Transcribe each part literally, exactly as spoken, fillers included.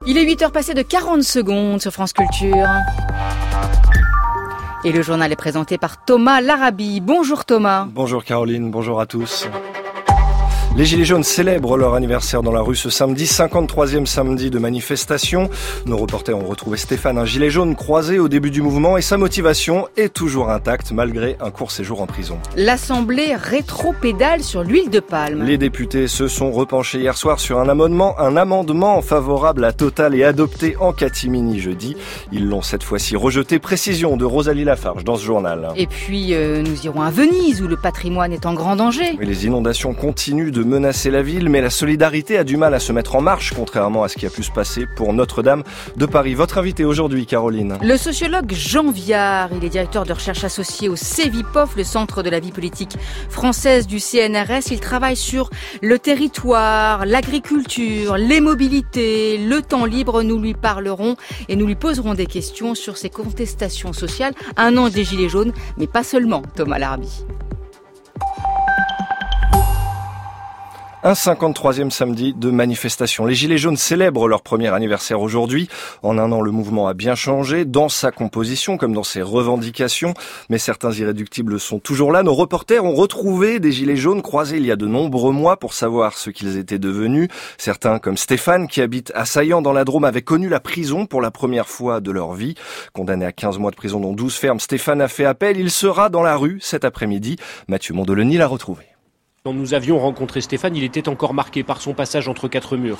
Il est huit heures passées de quarante secondes sur France Culture. Et le journal est présenté par Thomas Larabie. Bonjour Thomas. Bonjour Caroline, bonjour à tous. Les Gilets jaunes célèbrent leur anniversaire dans la rue ce samedi, cinquante-troisième samedi de manifestation. Nos reporters ont retrouvé Stéphane, un gilet jaune croisé au début du mouvement, et sa motivation est toujours intacte malgré un court séjour en prison. L'Assemblée rétropédale sur l'huile de palme. Les députés se sont repenchés hier soir sur un amendement, un amendement favorable à Total et adopté en catimini jeudi. Ils l'ont cette fois-ci rejeté. Précision de Rosalie Lafarge dans ce journal. Et puis euh, nous irons à Venise où le patrimoine est en grand danger. Et les inondations continuent de menacer la ville, mais la solidarité a du mal à se mettre en marche, contrairement à ce qui a pu se passer pour Notre-Dame de Paris. Votre invité aujourd'hui, Caroline. Le sociologue Jean Viard, il est directeur de recherche associé au CEVIPOF, le Centre de la vie politique française du C N R S. Il travaille sur le territoire, l'agriculture, les mobilités, le temps libre. Nous lui parlerons et nous lui poserons des questions sur ces contestations sociales. Un an des Gilets jaunes, mais pas seulement, Thomas Larabie. Un cinquante-troisième samedi de manifestation. Les Gilets jaunes célèbrent leur premier anniversaire aujourd'hui. En un an, le mouvement a bien changé dans sa composition comme dans ses revendications. Mais certains irréductibles sont toujours là. Nos reporters ont retrouvé des Gilets jaunes croisés il y a de nombreux mois pour savoir ce qu'ils étaient devenus. Certains, comme Stéphane, qui habite à Saillant dans la Drôme, avaient connu la prison pour la première fois de leur vie. Condamné à quinze mois de prison dont douze fermes, Stéphane a fait appel. Il sera dans la rue cet après-midi. Mathieu Mondoloni l'a retrouvé. Quand nous avions rencontré Stéphane, il était encore marqué par son passage entre quatre murs.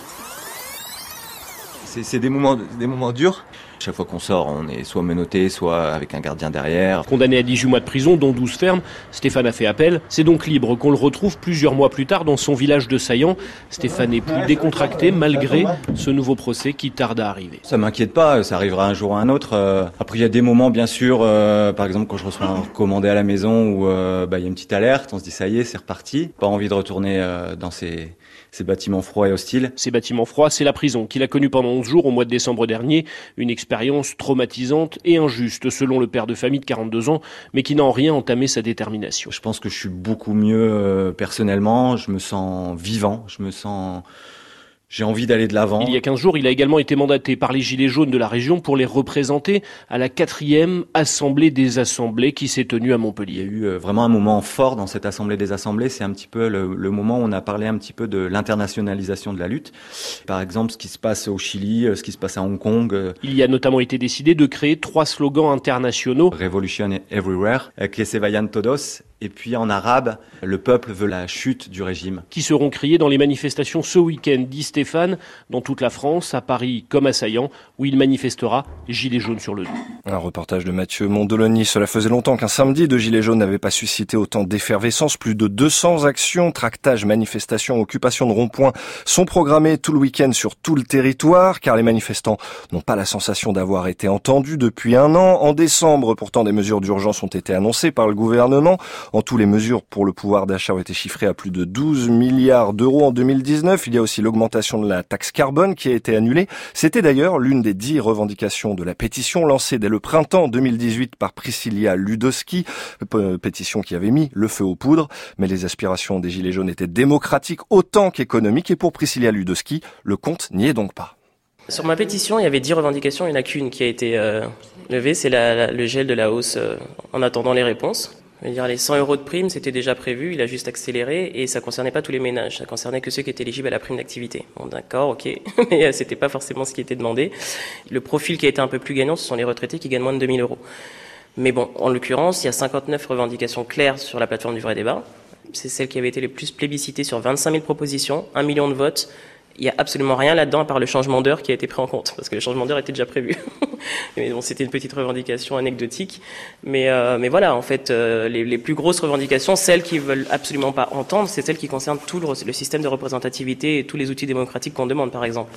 C'est, c'est des moments, des moments durs. Chaque fois qu'on sort, on est soit menotté, soit avec un gardien derrière. Condamné à dix-huit mois de prison, dont douze fermes, Stéphane a fait appel. C'est donc libre qu'on le retrouve plusieurs mois plus tard dans son village de Saillant. Stéphane est plus décontracté malgré ce nouveau procès qui tarde à arriver. Ça m'inquiète pas, ça arrivera un jour ou un autre. Après, il y a des moments, bien sûr, euh, par exemple quand je reçois un recommandé à la maison où euh, bah, il y a une petite alerte, on se dit ça y est, c'est reparti. Pas envie de retourner euh, dans ces... ces bâtiments froids et hostiles. Ces bâtiments froids, c'est la prison qu'il a connue pendant onze jours au mois de décembre dernier. Une expérience traumatisante et injuste selon le père de famille de quarante-deux ans, mais qui n'a en rien entamé sa détermination. Je pense que je suis beaucoup mieux euh, personnellement, je me sens vivant, je me sens... J'ai envie d'aller de l'avant. Il y a quinze jours, il a également été mandaté par les Gilets jaunes de la région pour les représenter à la quatrième Assemblée des Assemblées qui s'est tenue à Montpellier. Il y a eu vraiment un moment fort dans cette Assemblée des Assemblées. C'est un petit peu le, le moment où on a parlé un petit peu de l'internationalisation de la lutte. Par exemple, ce qui se passe au Chili, ce qui se passe à Hong Kong. Il y a notamment été décidé de créer trois slogans internationaux. Revolution everywhere, que se vayan todos. Et puis en arabe, le peuple veut la chute du régime. Qui seront criés dans les manifestations ce week-end, dit Stéphane, dans toute la France, à Paris comme à Saillant, où il manifestera Gilets jaunes sur le dos. Un reportage de Mathieu Mondoloni. Cela faisait longtemps qu'un samedi de Gilets jaunes n'avait pas suscité autant d'effervescence. Plus de deux cents actions, tractages, manifestations, occupations de ronds-points sont programmées tout le week-end sur tout le territoire, car les manifestants n'ont pas la sensation d'avoir été entendus depuis un an. En décembre, pourtant, des mesures d'urgence ont été annoncées par le gouvernement. En tout, les mesures pour le pouvoir d'achat ont été chiffrées à plus de douze milliards d'euros en deux mille dix-neuf. Il y a aussi l'augmentation de la taxe carbone qui a été annulée. C'était d'ailleurs l'une des dix revendications de la pétition lancée dès le printemps deux mille dix-huit par Priscilla Ludowski, pétition qui avait mis le feu aux poudres. Mais les aspirations des Gilets jaunes étaient démocratiques autant qu'économiques, et pour Priscilla Ludowski, le compte n'y est donc pas. Sur ma pétition, il y avait dix revendications, il n'y en a qu'une qui a été euh, levée, c'est la, la, le gel de la hausse euh, en attendant les réponses. Je veux dire, les cent euros de prime, c'était déjà prévu, il a juste accéléré, et ça concernait pas tous les ménages, ça concernait que ceux qui étaient éligibles à la prime d'activité. Bon, d'accord, ok, mais c'était pas forcément ce qui était demandé. Le profil qui a été un peu plus gagnant, ce sont les retraités qui gagnent moins de deux mille euros. Mais bon, en l'occurrence, il y a cinquante-neuf revendications claires sur la plateforme du vrai débat. C'est celle qui avait été les plus plébiscitée sur vingt-cinq mille propositions, un million de votes. Il n'y a absolument rien là-dedans à part le changement d'heure qui a été pris en compte, parce que le changement d'heure était déjà prévu. Mais bon, c'était une petite revendication anecdotique. Mais, euh, mais voilà, en fait, euh, les, les plus grosses revendications, celles qui veulent absolument pas entendre, c'est celles qui concernent tout le, le système de représentativité et tous les outils démocratiques qu'on demande, par exemple.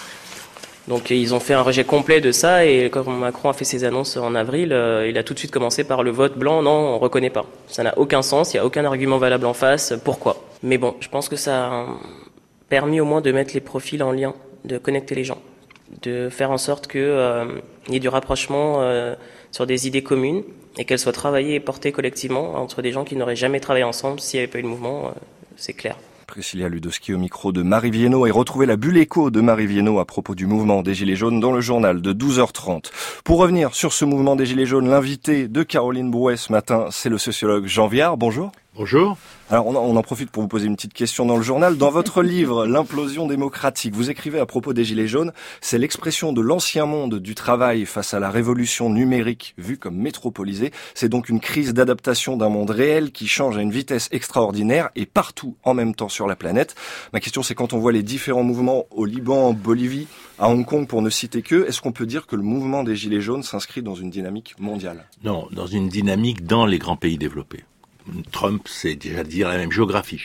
Donc ils ont fait un rejet complet de ça, et quand Macron a fait ses annonces en avril, euh, il a tout de suite commencé par le vote blanc, non, on reconnaît pas. Ça n'a aucun sens, il n'y a aucun argument valable en face, pourquoi ? Mais bon, je pense que ça a permis au moins de mettre les profils en lien, de connecter les gens, de faire en sorte qu'il euh, y ait du rapprochement euh, sur des idées communes, et qu'elles soient travaillées et portées collectivement entre des gens qui n'auraient jamais travaillé ensemble s'il n'y avait pas eu le mouvement, euh, c'est clair. Priscilla Ludowski au micro de Marie Viennot et retrouvez la bulle écho de Marie Viennot à propos du mouvement des Gilets jaunes dans le journal de douze heures trente. Pour revenir sur ce mouvement des Gilets jaunes, l'invité de Caroline Brouet ce matin, c'est le sociologue Jean Viard. Bonjour. Bonjour. Alors on en profite pour vous poser une petite question dans le journal. Dans votre livre « L'implosion démocratique », vous écrivez à propos des Gilets jaunes, c'est l'expression de l'ancien monde du travail face à la révolution numérique vue comme métropolisée. C'est donc une crise d'adaptation d'un monde réel qui change à une vitesse extraordinaire et partout en même temps sur la planète. Ma question c'est quand on voit les différents mouvements au Liban, en Bolivie, à Hong Kong pour ne citer que, est-ce qu'on peut dire que le mouvement des Gilets jaunes s'inscrit dans une dynamique mondiale ? Non, dans une dynamique dans les grands pays développés. Trump, c'est déjà dire la même géographie.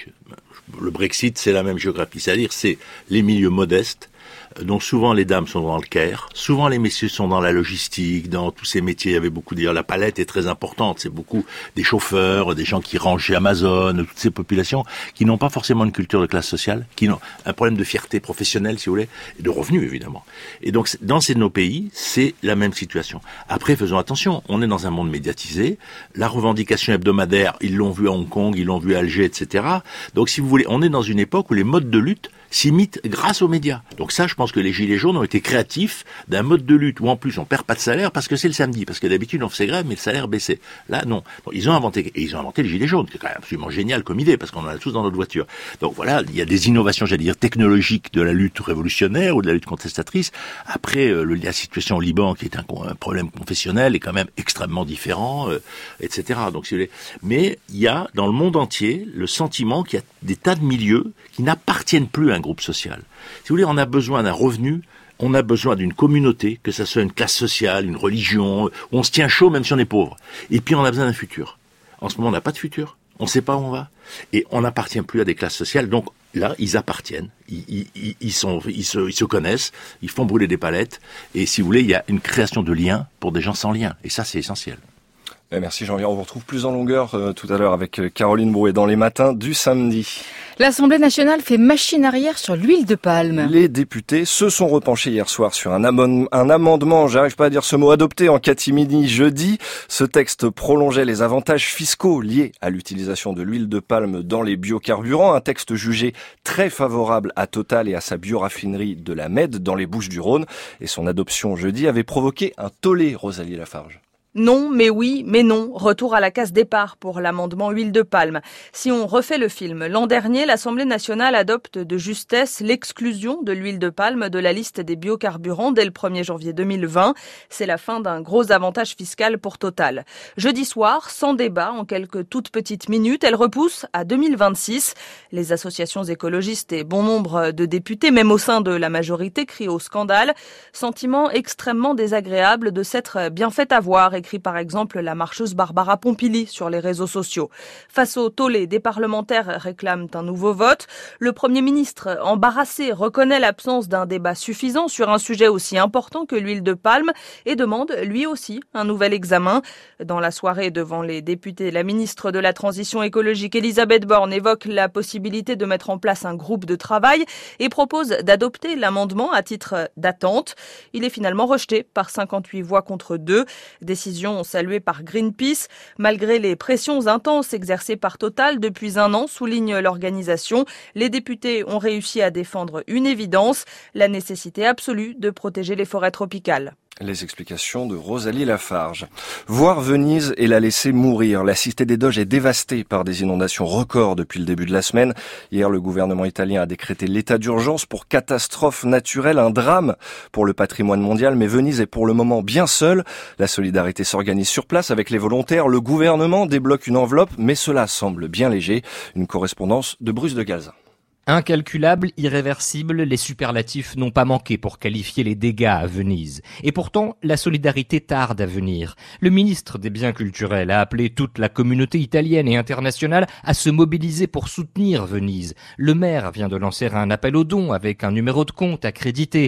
Le Brexit, c'est la même géographie. C'est-à-dire, c'est les milieux modestes, dont souvent les dames sont dans le care, souvent les messieurs sont dans la logistique, dans tous ces métiers. Il y avait beaucoup de dire, la palette est très importante. C'est beaucoup des chauffeurs, des gens qui rangent chez Amazon, toutes ces populations qui n'ont pas forcément une culture de classe sociale, qui ont un problème de fierté professionnelle, si vous voulez, et de revenus, évidemment. Et donc, dans ces de nos pays, c'est la même situation. Après, faisons attention. On est dans un monde médiatisé. La revendication hebdomadaire, ils l'ont vu à Hong Kong, ils l'ont vu à Alger, et cetera. Donc, si vous voulez, on est dans une époque où les modes de lutte s'imitent grâce aux médias. Donc ça, je pense que les Gilets jaunes ont été créatifs d'un mode de lutte où en plus on perd pas de salaire parce que c'est le samedi, parce que d'habitude on faisait grève mais le salaire baissait. Là, non. Bon, ils ont inventé, et ils ont inventé les Gilets jaunes, qui est quand même absolument génial comme idée parce qu'on en a tous dans notre voiture. Donc voilà, il y a des innovations, j'allais dire, technologiques de la lutte révolutionnaire ou de la lutte contestatrice. Après, euh, le, la situation au Liban, qui est un, un problème confessionnel, est quand même extrêmement différent, euh, et cetera. Donc, si vous voulez. Mais il y a dans le monde entier le sentiment qu'il y a des tas de milieux qui n'appartiennent plus à un groupe social. Si vous voulez, on a besoin d'un revenu, on a besoin d'une communauté, que ça soit une classe sociale, une religion, où on se tient chaud même si on est pauvre. Et puis on a besoin d'un futur. En ce moment, on n'a pas de futur. On ne sait pas où on va. Et on n'appartient plus à des classes sociales. Donc là, ils appartiennent. Ils, ils, ils, sont, ils, se, ils se connaissent. Ils font brûler des palettes. Et si vous voulez, il y a une création de liens pour des gens sans liens. Et ça, c'est essentiel. Merci Jean-Viard. On vous retrouve plus en longueur euh, tout à l'heure avec Caroline Brouet dans les matins du samedi. L'Assemblée nationale fait machine arrière sur l'huile de palme. Les députés se sont repenchés hier soir sur un, amon- un amendement, j'arrive pas à dire ce mot, adopté en catimini jeudi. Ce texte prolongeait les avantages fiscaux liés à l'utilisation de l'huile de palme dans les biocarburants. Un texte jugé très favorable à Total et à sa bioraffinerie de la Med dans les Bouches-du-Rhône. Et son adoption jeudi avait provoqué un tollé, Rosalie Lafarge. Non, mais oui, mais non. Retour à la case départ pour l'amendement huile de palme. Si on refait le film, l'an dernier, l'Assemblée nationale adopte de justesse l'exclusion de l'huile de palme de la liste des biocarburants dès le premier janvier deux mille vingt. C'est la fin d'un gros avantage fiscal pour Total. Jeudi soir, sans débat, en quelques toutes petites minutes, elle repousse à deux mille vingt-six. Les associations écologistes et bon nombre de députés, même au sein de la majorité, crient au scandale. Sentiment extrêmement désagréable de s'être bien fait avoir, écrit par exemple la marcheuse Barbara Pompili sur les réseaux sociaux. Face au tollé, des parlementaires réclament un nouveau vote. Le Premier ministre, embarrassé, reconnaît l'absence d'un débat suffisant sur un sujet aussi important que l'huile de palme et demande lui aussi un nouvel examen. Dans la soirée devant les députés, la ministre de la Transition écologique Elisabeth Borne évoque la possibilité de mettre en place un groupe de travail et propose d'adopter l'amendement à titre d'attente. Il est finalement rejeté par cinquante-huit voix contre deux. Décision saluée par Greenpeace. Malgré les pressions intenses exercées par Total depuis un an, souligne l'organisation, les députés ont réussi à défendre une évidence, la nécessité absolue de protéger les forêts tropicales. Les explications de Rosalie Lafarge. Voir Venise et la laisser mourir. La Cité des Doges est dévastée par des inondations records depuis le début de la semaine. Hier, le gouvernement italien a décrété l'état d'urgence pour catastrophe naturelle, un drame pour le patrimoine mondial. Mais Venise est pour le moment bien seule. La solidarité s'organise sur place avec les volontaires. Le gouvernement débloque une enveloppe, mais cela semble bien léger. Une correspondance de Bruce de Galzin. Incalculable, irréversible, les superlatifs n'ont pas manqué pour qualifier les dégâts à Venise. Et pourtant, la solidarité tarde à venir. Le ministre des Biens culturels a appelé toute la communauté italienne et internationale à se mobiliser pour soutenir Venise. Le maire vient de lancer un appel aux dons avec un numéro de compte accrédité.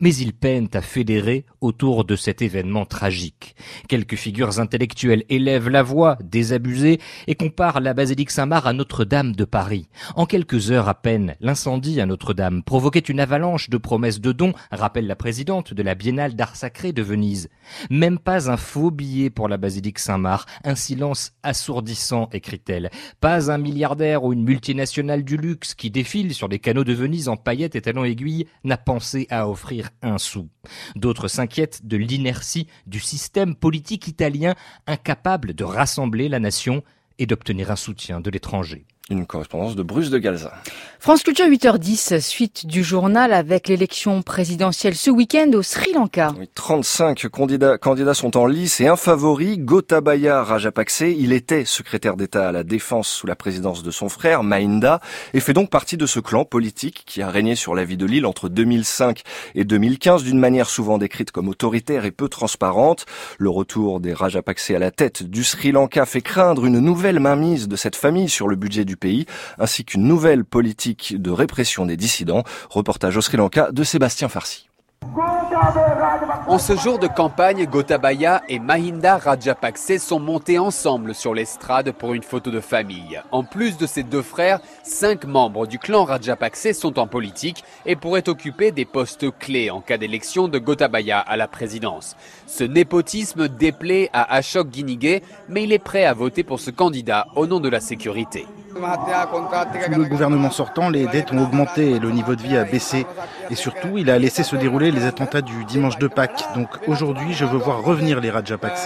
mais ils peinent à fédérer autour de cet événement tragique. Quelques figures intellectuelles élèvent la voix, désabusées, et comparent la basilique Saint-Marc à Notre-Dame de Paris. En quelques heures à peine, l'incendie à Notre-Dame provoquait une avalanche de promesses de dons, rappelle la présidente de la Biennale d'art sacré de Venise. Même pas un faux billet pour la basilique Saint-Marc, un silence assourdissant, écrit-elle. Pas un milliardaire ou une multinationale du luxe qui défile sur les canaux de Venise en paillettes et talons aiguilles n'a pensé à offrir un sou. D'autres s'inquiètent de l'inertie du système politique italien, incapable de rassembler la nation et d'obtenir un soutien de l'étranger. Une correspondance de Bruce de Galza. France Culture huit heures dix, suite du journal avec l'élection présidentielle ce week-end au Sri Lanka. Oui, trente-cinq candidats, candidats sont en lice et un favori, Gotabaya Rajapakse. Il était secrétaire d'État à la Défense sous la présidence de son frère, Mahinda, et fait donc partie de ce clan politique qui a régné sur la vie de l'île entre deux mille cinq et deux mille quinze d'une manière souvent décrite comme autoritaire et peu transparente. Le retour des Rajapakse à la tête du Sri Lanka fait craindre une nouvelle mainmise de cette famille sur le budget du pays, ainsi qu'une nouvelle politique de répression des dissidents. Reportage au Sri Lanka de Sébastien Farsi. En ce jour de campagne, Gotabaya et Mahinda Rajapakse sont montés ensemble sur l'estrade pour une photo de famille. En plus de ses deux frères, cinq membres du clan Rajapakse sont en politique et pourraient occuper des postes clés en cas d'élection de Gotabaya à la présidence. Ce népotisme déplaît à Ashok Ginige, mais il est prêt à voter pour ce candidat au nom de la sécurité. Sous le gouvernement sortant, les dettes ont augmenté et le niveau de vie a baissé. Et surtout, il a laissé se dérouler les attentats du dimanche de Pâques. Donc aujourd'hui, je veux voir revenir les Rajapakse.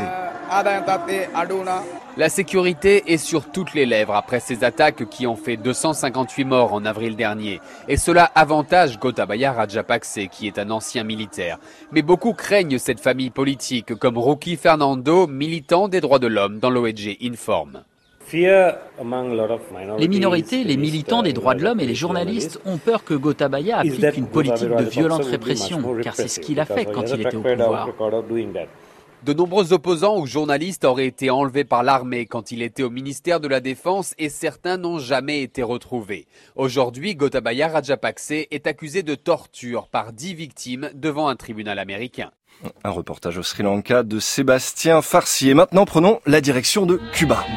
La sécurité est sur toutes les lèvres après ces attaques qui ont fait deux cent cinquante-huit morts en avril dernier. Et cela avantage Gotabaya Rajapakse, qui est un ancien militaire. Mais beaucoup craignent cette famille politique, comme Rocky Fernando, militant des droits de l'homme dans l'O E G Informe. Les minorités, les militants des droits de l'homme et les journalistes ont peur que Gotabaya applique une politique de violente répression, car c'est ce qu'il a fait quand il était au pouvoir. De nombreux opposants ou journalistes auraient été enlevés par l'armée quand il était au ministère de la Défense et certains n'ont jamais été retrouvés. Aujourd'hui, Gotabaya Rajapakse est accusé de torture par dix victimes devant un tribunal américain. Un reportage au Sri Lanka de Sébastien Farsi. Et maintenant, prenons la direction de Cuba.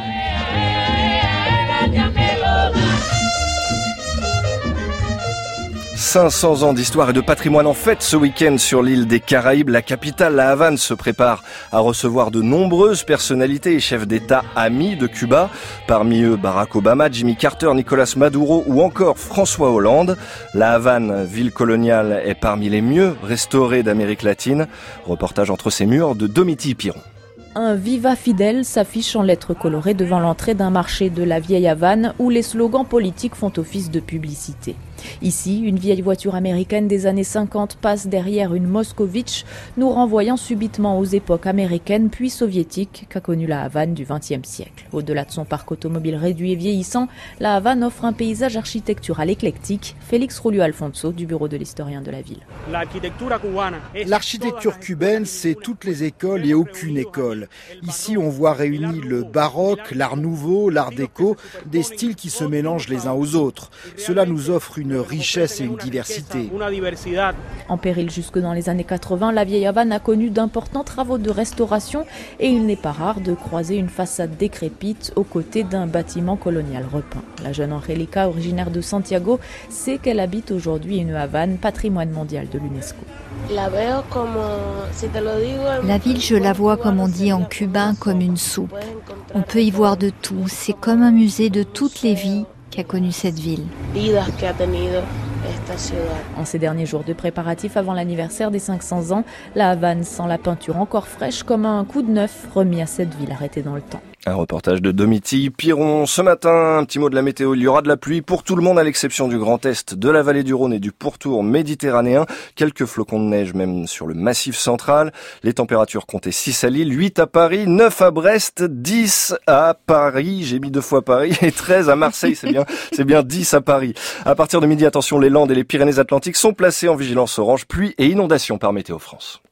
cinq cents ans d'histoire et de patrimoine en fête ce week-end sur l'île des Caraïbes. La capitale, La Havane, se prépare à recevoir de nombreuses personnalités et chefs d'État amis de Cuba. Parmi eux, Barack Obama, Jimmy Carter, Nicolas Maduro ou encore François Hollande. La Havane, ville coloniale, est parmi les mieux restaurées d'Amérique latine. Reportage entre ses murs de Domiti Piron. Un Viva Fidel s'affiche en lettres colorées devant l'entrée d'un marché de la vieille Havane où les slogans politiques font office de publicité. Ici, une vieille voiture américaine des années cinquante passe derrière une Moscovitch, nous renvoyant subitement aux époques américaines puis soviétiques qu'a connu la Havane du vingtième siècle. Au-delà de son parc automobile réduit et vieillissant, la Havane offre un paysage architectural éclectique. Félix Rulio Alfonso du bureau de l'historien de la ville. L'architecture cubaine, c'est toutes les écoles et aucune école. Ici, on voit réunis le baroque, l'art nouveau, l'art déco, des styles qui se mélangent les uns aux autres. Cela nous offre une richesse et une diversité. En péril jusque dans les années quatre-vingts, la vieille Havane a connu d'importants travaux de restauration et il n'est pas rare de croiser une façade décrépite aux côtés d'un bâtiment colonial repeint. La jeune Angélica, originaire de Santiago, sait qu'elle habite aujourd'hui une Havane, patrimoine mondial de l'UNESCO. La ville, je la vois, comme on dit en cubain, comme une soupe. On peut y voir de tout. C'est comme un musée de toutes les vies qu'a connu cette ville. En ces derniers jours de préparatifs avant l'anniversaire des cinq cents ans, la Havane sent la peinture encore fraîche comme un coup de neuf remis à cette ville arrêtée dans le temps. Un reportage de Domiti Piron. Ce matin, un petit mot de la météo. Il y aura de la pluie pour tout le monde à l'exception du Grand Est, de la vallée du Rhône et du pourtour méditerranéen. Quelques flocons de neige même sur le massif central. Les températures comptaient six à Lille, huit à Paris, neuf à Brest, dix à Paris. J'ai mis deux fois Paris et treize à Marseille. C'est bien, c'est bien dix à Paris. À partir de midi, attention, les Landes et les Pyrénées-Atlantiques sont placées en vigilance orange, pluie et inondation par Météo France.